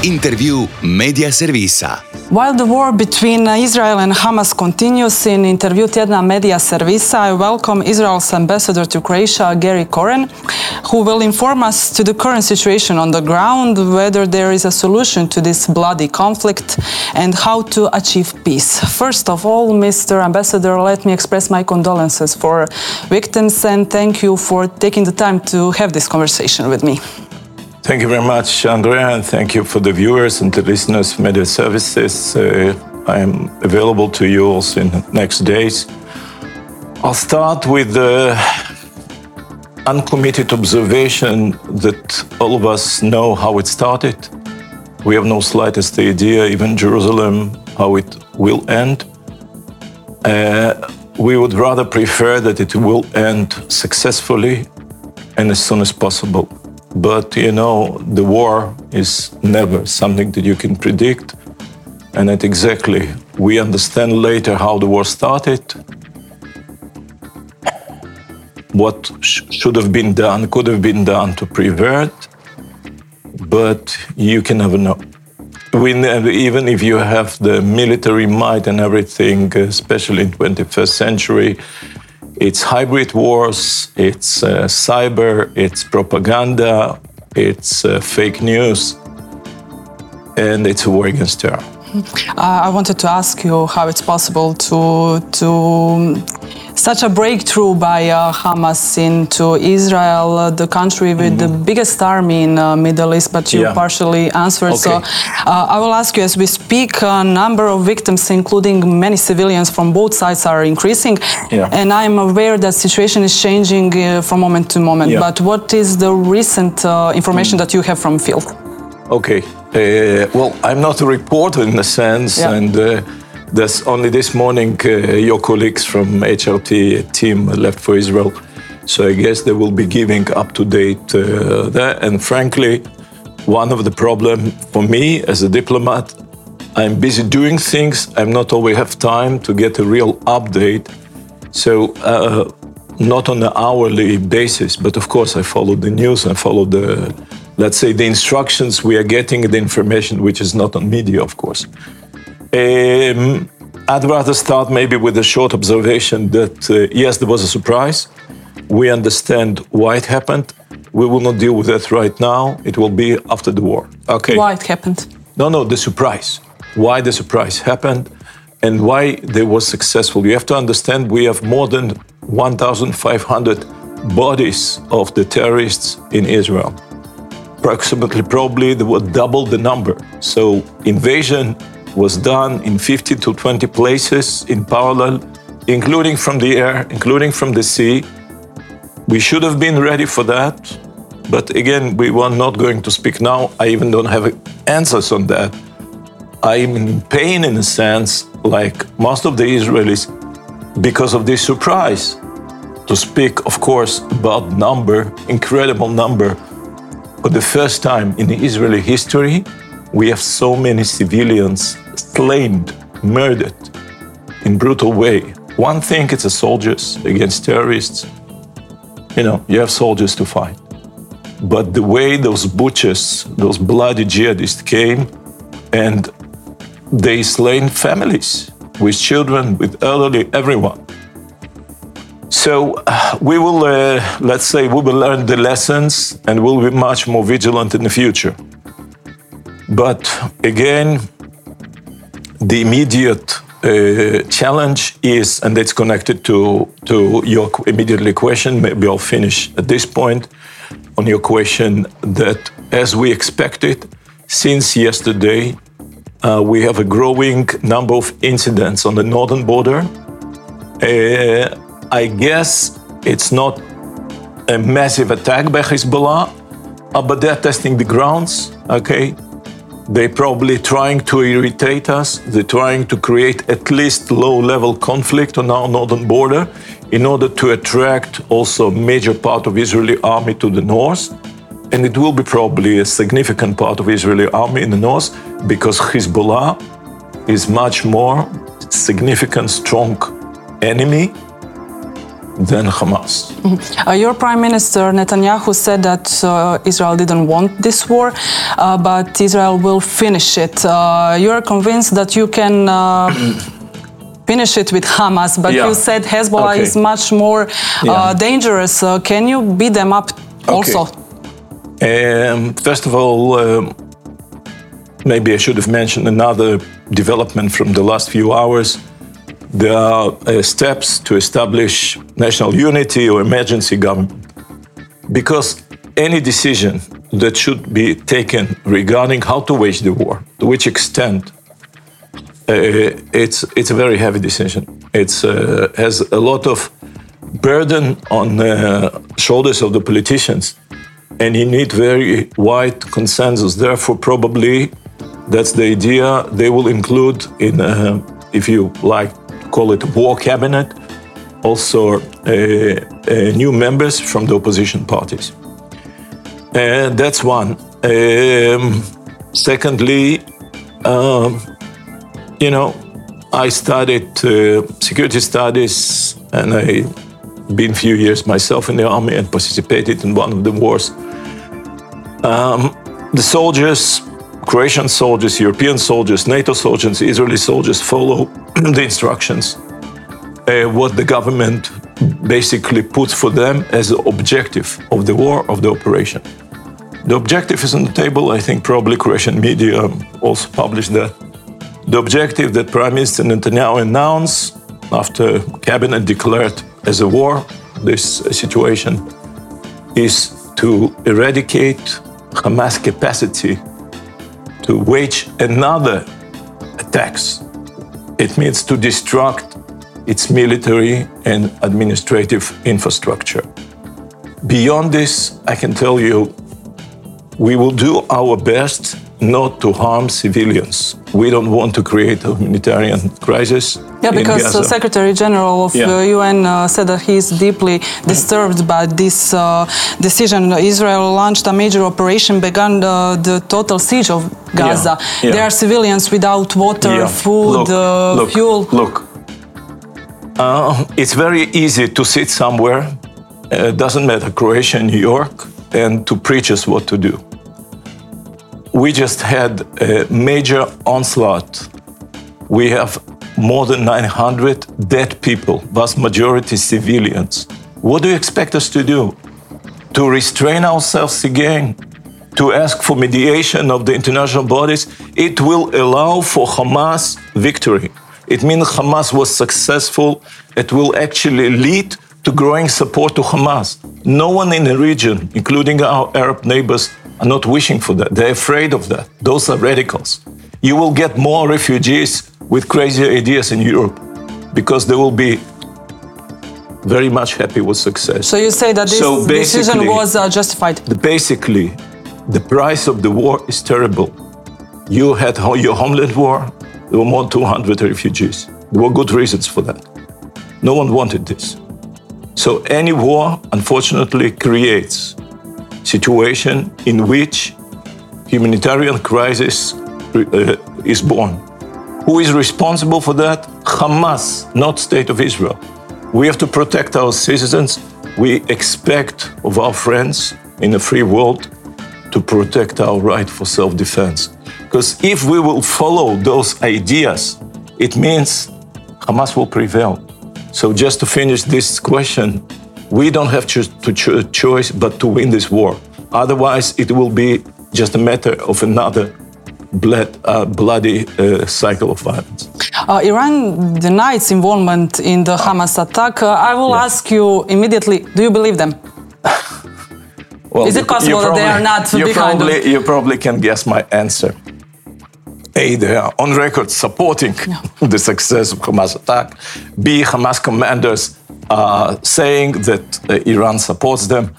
Interview Media Servisa. While the war between Israel and Hamas continues, in interview tjedna Media Servisa, I welcome Israel's ambassador to Croatia, Gary Koren, who will inform us to the current situation on the ground, whether there is a solution to this bloody conflict, and how to achieve peace. First of all, Mr. Ambassador, let me express my condolences for victims and thank you for taking the time to have this conversation with me. Thank you very much, Andrea, and thank you for the viewers and the listeners of Media Services. I am available to you also in the next days. I'll start with the uncommitted observation that all of us know how it started. We have no slightest idea, even Jerusalem, how it will end. We would rather prefer that it will end successfully and as soon as possible. But, you know, the war is never something that you can predict. And that exactly, we understand later how the war started, what should have been done, could have been done to prevent, but you can never know. Even if you have the military might and everything, especially in 21st century, it's hybrid wars, it's cyber, it's propaganda, it's fake news, and it's a war against terror. I wanted to ask you how it's possible to such a breakthrough by Hamas into Israel, the country with the biggest army in the Middle East, but you partially answered. Okay. So I will ask you, as we speak, a number of victims, including many civilians from both sides, are increasing. And I'm aware that situation is changing from moment to moment. But what is the recent information that you have from field? Okay. Well, I'm not a reporter in a sense, and there's only this morning your colleagues from HRT team left for Israel, so I guess they will be giving up-to-date there. And frankly, one of the problems for me as a diplomat, I'm busy doing things, I'm not always have time to get a real update, so not on an hourly basis, but of course I follow the news, I follow the, let's say, the instructions we are getting, the information which is not on media, of course. I'd rather start maybe with a short observation that, yes, there was a surprise. We understand why it happened. We will not deal with that right now. It will be after the war. Okay. Why it happened? No, the surprise. Why the surprise happened and why they were successful. You have to understand we have more than 1,500 bodies of the terrorists in Israel. Approximately, probably, they were double the number. So invasion was done in 50 to 20 places in parallel, including from the air, including from the sea. We should have been ready for that. But again, we were not going to speak now. I even don't have answers on that. I'm in pain in a sense, like most of the Israelis, because of this surprise. To speak, of course, about number, incredible number. For the first time in Israeli history, we have so many civilians slain, murdered in brutal way. One thing, it's the soldiers against terrorists. You know, you have soldiers to fight. But the way those butchers, those bloody jihadists came and they slain families with children, with elderly, everyone. So we will, let's say, we will learn the lessons and we'll be much more vigilant in the future. But again, the immediate challenge is, and it's connected to your immediately question, maybe I'll finish at this point on your question, that as we expected, since yesterday, we have a growing number of incidents on the northern border. I guess it's not a massive attack by Hezbollah, but they're testing the grounds, okay? They're probably trying to irritate us. They're trying to create at least low-level conflict on our northern border in order to attract also a major part of Israeli army to the north. And it will be probably a significant part of Israeli army in the north because Hezbollah is much more significant, strong enemy than Hamas. Your Prime Minister Netanyahu said that Israel didn't want this war, but Israel will finish it. You are convinced that you can finish it with Hamas, but you said Hezbollah is much more dangerous. Can you beat them up also? First of all, maybe I should have mentioned another development from the last few hours. There are steps to establish national unity or emergency government. Because any decision that should be taken regarding how to wage the war, to which extent, it's a very heavy decision. It has a lot of burden on the shoulders of the politicians, and you need very wide consensus. Therefore, probably that's the idea they will include in, if you like, call it war cabinet, also new members from the opposition parties. That's one. Secondly, I studied security studies, and I've been a few years myself in the army and participated in one of the wars. The soldiers, Croatian soldiers, European soldiers, NATO soldiers, Israeli soldiers follow the instructions, what the government basically puts for them as the objective of the war, of the operation. The objective is on the table. I think probably Croatian media also published that. The objective that Prime Minister Netanyahu announced after cabinet declared as a war this situation is to eradicate Hamas' capacity to wage another attacks. It means to destruct its military and administrative infrastructure. Beyond this, I can tell you, we will do our best not to harm civilians. We don't want to create a humanitarian crisis. Yeah, because the Secretary General of UN said that he is deeply disturbed by this decision. Israel launched a major operation, began the total siege of Gaza. There are civilians without water, food, fuel. Look, it's very easy to sit somewhere, doesn't matter, Croatia, New York, and to preach us what to do. We just had a major onslaught. We have more than 900 dead people, vast majority civilians. What do you expect us to do? To restrain ourselves again? To ask for mediation of the international bodies? It will allow for Hamas victory. It means Hamas was successful. It will actually lead to growing support to Hamas. No one in the region, including our Arab neighbors, are not wishing for that. They're afraid of that. Those are radicals. You will get more refugees with crazy ideas in Europe because they will be very much happy with success. So you say that this decision was justified? Basically, the price of the war is terrible. You had your homeland war, there were more than 200 refugees. There were good reasons for that. No one wanted this. So any war, unfortunately, creates situation in which humanitarian crisis is born. Who is responsible for that? Hamas, not State of Israel. We have to protect our citizens. We expect of our friends in a free world to protect our right for self-defense. Because if we will follow those ideas, it means Hamas will prevail. So just to finish this question, we don't have to choice but to win this war. Otherwise, it will be just a matter of another bloody cycle of violence. Iran denies involvement in the Hamas attack. I will ask you immediately, do you believe them? Well, is it possible that they are not behind them? You probably can guess my answer. A, they are on record supporting the success of Hamas attack. B, Hamas commanders are saying that Iran supports them.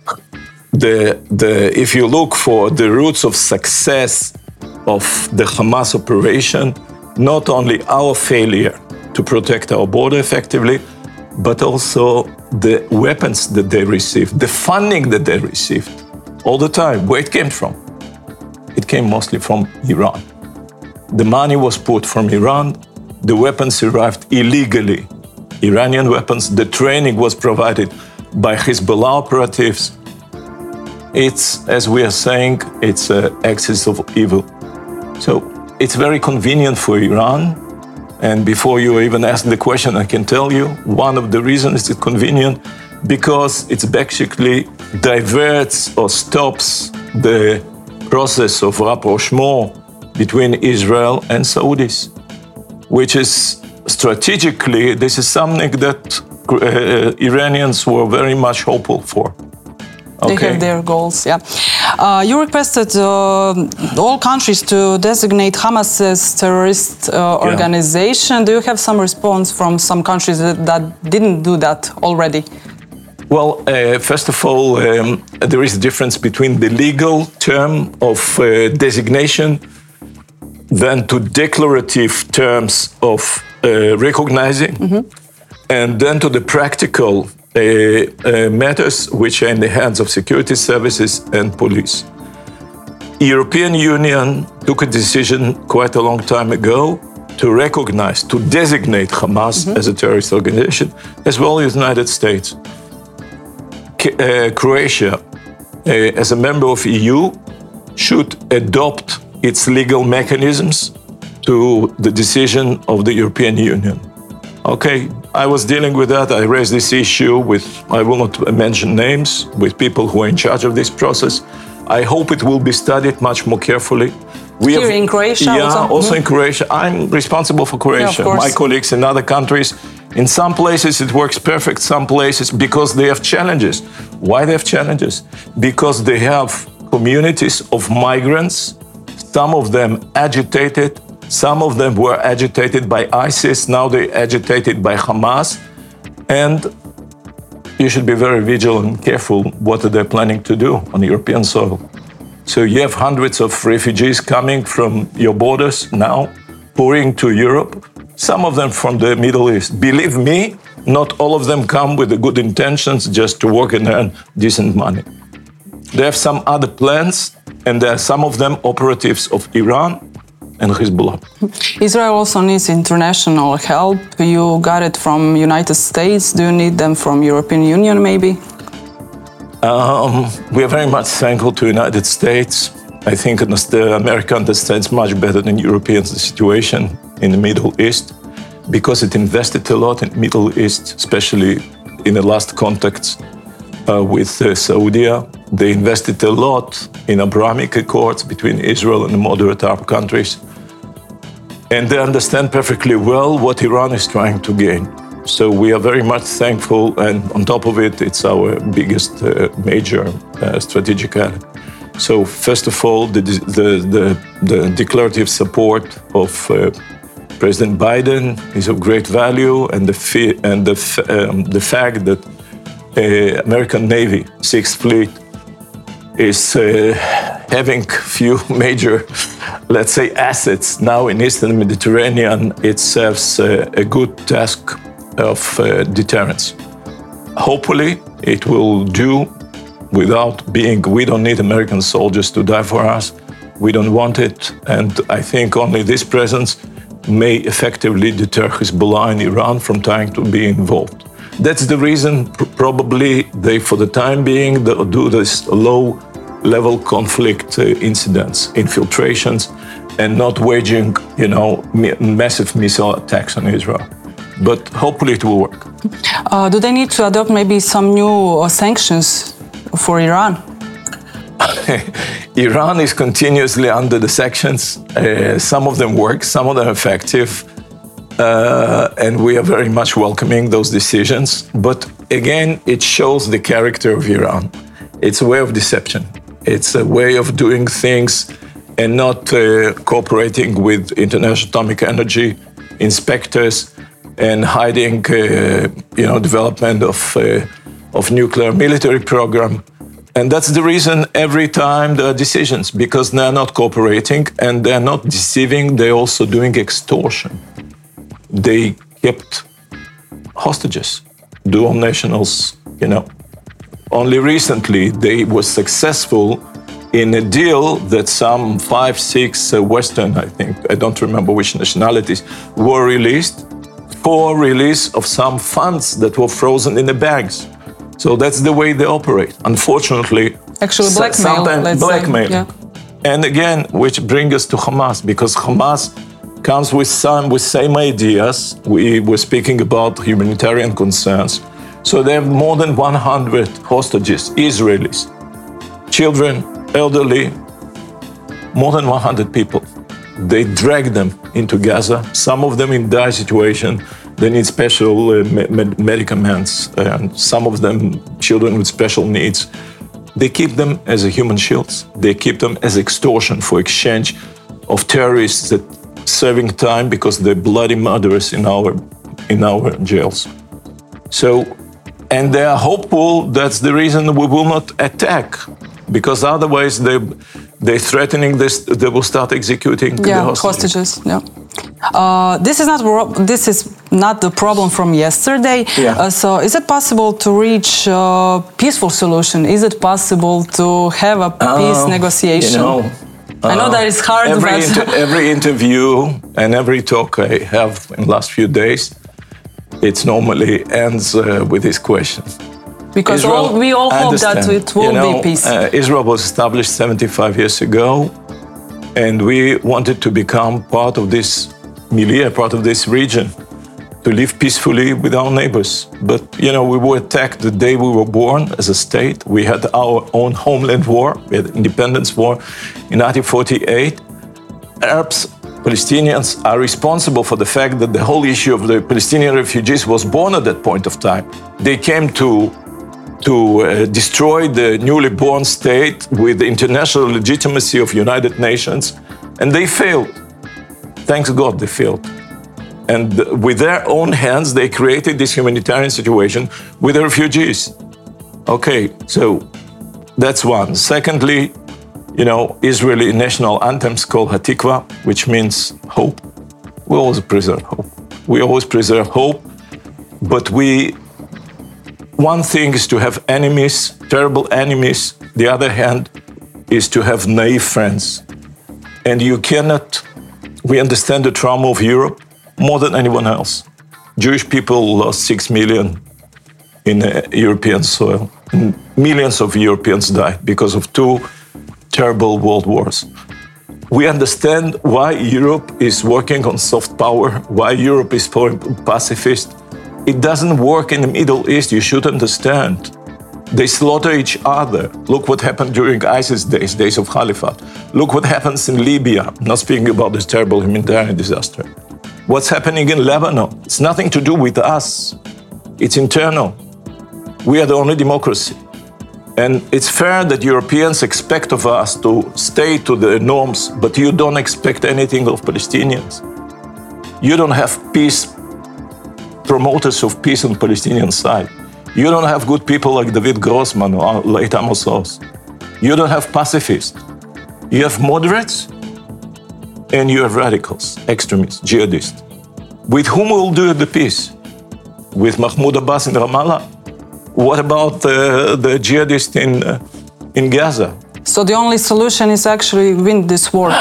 If you look for the roots of success of the Hamas operation, not only our failure to protect our border effectively, but also the weapons that they received, the funding that they received all the time. Where it came from? It came mostly from Iran. The money was put from Iran. The weapons arrived illegally Iranian weapons. The training was provided by Hezbollah operatives. It's, as we are saying, it's an axis of evil. So it's very convenient for Iran. And before you even ask the question, I can tell you one of the reasons it's convenient because it basically diverts or stops the process of rapprochement between Israel and Saudis, which is strategically, this is something that Iranians were very much hopeful for. They have their goals, yeah. You requested all countries to designate Hamas as terrorist organization. Do you have some response from some countries that didn't do that already? Well, first of all, there is a difference between the legal term of designation than to declarative terms of recognizing, and then to the practical matters which are in the hands of security services and police. European Union took a decision quite a long time ago to recognize, to designate Hamas as a terrorist organization, as well as the United States. Croatia, as a member of EU, should adopt its legal mechanisms to the decision of the European Union. Okay, I was dealing with that. I raised this issue with, I will not mention names, with people who are in charge of this process. I hope it will be studied much more carefully. Here in Croatia? Yeah, also in Croatia. I'm responsible for Croatia. Yeah, my colleagues in other countries, in some places it works perfect, some places, because they have challenges. Why they have challenges? Because they have communities of migrants, some of them agitated, some of them were agitated by ISIS, now they're agitated by Hamas. And you should be very vigilant and careful what they're planning to do on European soil. So you have hundreds of refugees coming from your borders now, pouring to Europe, some of them from the Middle East. Believe me, not all of them come with the good intentions just to work and earn decent money. They have some other plans, and there are some of them operatives of Iran and Hezbollah. Israel also needs international help. You got it from United States. Do you need them from European Union, maybe? We are very much thankful to the United States. I think America understands much better than Europeans the situation in the Middle East because it invested a lot in the Middle East, especially in the last contacts with Saudi. They invested a lot in Abrahamic Accords between Israel and the moderate Arab countries. And they understand perfectly well what Iran is trying to gain. So we are very much thankful, and on top of it, it's our biggest major strategic ally. So first of all, the declarative support of President Biden is of great value, and the fact that American Navy, Sixth Fleet, is having few major, let's say, assets now in Eastern Mediterranean, it serves a good task of deterrence. Hopefully, it will do without being, we don't need American soldiers to die for us. We don't want it. And I think only this presence may effectively deter Hezbollah and Iran from trying to be involved. That's the reason probably they, for the time being, do this low-level conflict incidents, infiltrations, and not waging, massive missile attacks on Israel. But hopefully it will work. Do they need to adopt maybe some new sanctions for Iran? Iran is continuously under the sanctions. Some of them work, some of them are effective. And we are very much welcoming those decisions. But again, it shows the character of Iran. It's a way of deception. It's a way of doing things and not cooperating with International Atomic Energy inspectors and hiding, development of nuclear military program. And that's the reason every time there are decisions, because they're not cooperating and they're not deceiving, they're also doing extortion. They kept hostages, dual nationals, Only recently they were successful in a deal that some 5, 6 Western, I don't remember which nationalities, were released for release of some funds that were frozen in the banks. So that's the way they operate. Unfortunately, actually blackmail. Sometimes blackmail. Say, yeah. And again, which brings us to Hamas, because Hamas comes with same ideas. We were speaking about humanitarian concerns. So they have more than 100 hostages, Israelis, children, elderly, more than 100 people. They drag them into Gaza. Some of them in dire situation. They need special medicaments, and some of them children with special needs. They keep them as a human shields. They keep them as extortion for exchange of terrorists that serving time because they're bloody murderers in our jails. So, and they are hopeful that's the reason we will not attack, because otherwise they're threatening this. They will start executing the hostages. Yeah. This is not the problem from yesterday. Yeah. So is it possible to reach a peaceful solution? Is it possible to have a peace negotiation? I know that it's hard. Every interview and every talk I have in the last few days, it normally ends with this question. Because we all hope that it will be peace. Israel was established 75 years ago, and we wanted to become part of this milieu, part of this region, to live peacefully with our neighbors. But, we were attacked the day we were born as a state. We had our own homeland war. We had independence war in 1948. Arabs, Palestinians are responsible for the fact that the whole issue of the Palestinian refugees was born at that point of time. They came to destroy the newly born state with the international legitimacy of United Nations, and they failed. Thanks God they failed. And with their own hands, they created this humanitarian situation with the refugees. Okay, so that's one. Secondly, Israeli national anthems called Hatikva, which means hope. We always preserve hope. But one thing is to have enemies, terrible enemies. The other hand is to have naive friends. And we understand the trauma of Europe more than anyone else. Jewish people lost 6 million in European soil. And millions of Europeans died because of 2 terrible world wars. We understand why Europe is working on soft power, why Europe is pacifist. It doesn't work in the Middle East, you should understand. They slaughter each other. Look what happened during ISIS days of Caliphate. Look what happens in Libya, not speaking about this terrible humanitarian disaster. What's happening in Lebanon? It's nothing to do with us. It's internal. We are the only democracy. And it's fair that Europeans expect of us to stay to the norms, but you don't expect anything of Palestinians. You don't have peace, promoters of peace on the Palestinian side. You don't have good people like David Grossman or late Amos Oz. You don't have pacifists. You have moderates and you have radicals, extremists, jihadists. With whom will do the peace? With Mahmoud Abbas in Ramallah? What about the jihadists in Gaza? So the only solution is actually win this war.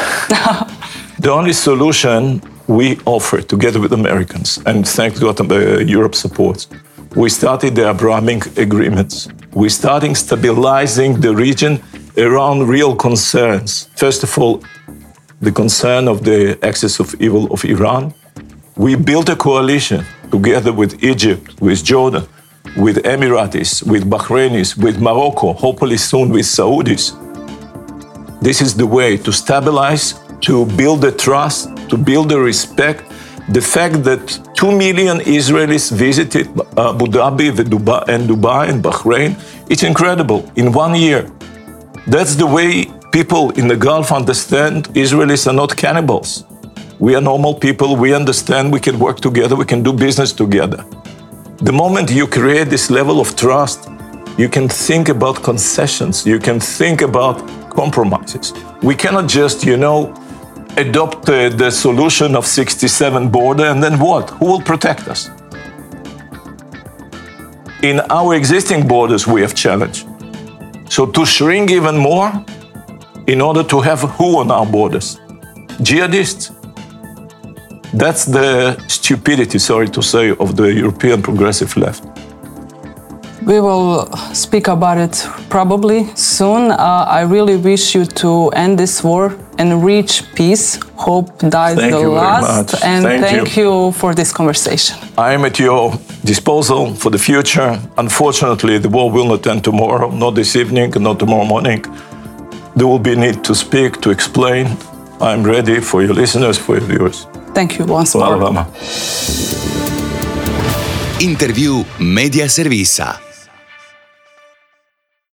The only solution we offer together with Americans, and thank God Europe supports, we started the Abrahamic agreements. We're starting stabilizing the region around real concerns. First of all, the concern of the axis of evil of Iran. We built a coalition together with Egypt, with Jordan, with Emiratis, with Bahrainis, with Morocco, hopefully soon with Saudis. This is the way to stabilize, to build the trust, to build the respect. The fact that 2 million Israelis visited Abu Dhabi and Dubai and Bahrain, it's incredible, in 1 year. That's the way people in the Gulf understand Israelis are not cannibals. We are normal people, we understand we can work together, we can do business together. The moment you create this level of trust, you can think about concessions, you can think about compromises. We cannot just, adopt the solution of 67 border and then what? Who will protect us? In our existing borders, we have challenge. So to shrink even more in order to have who on our borders? Jihadists. That's the stupidity, sorry to say, of the European progressive left. We will speak about it probably soon. I really wish you to end this war and reach peace. Hope dies Thank the you very last. much. And Thank you for this conversation. I am at your disposal for the future. Unfortunately, the war will not end tomorrow, not this evening, not tomorrow morning. There will be a need to speak, to explain. I'm ready for your listeners, for your viewers. Thank you once more. Hvala vama. Intervju Medija servisa.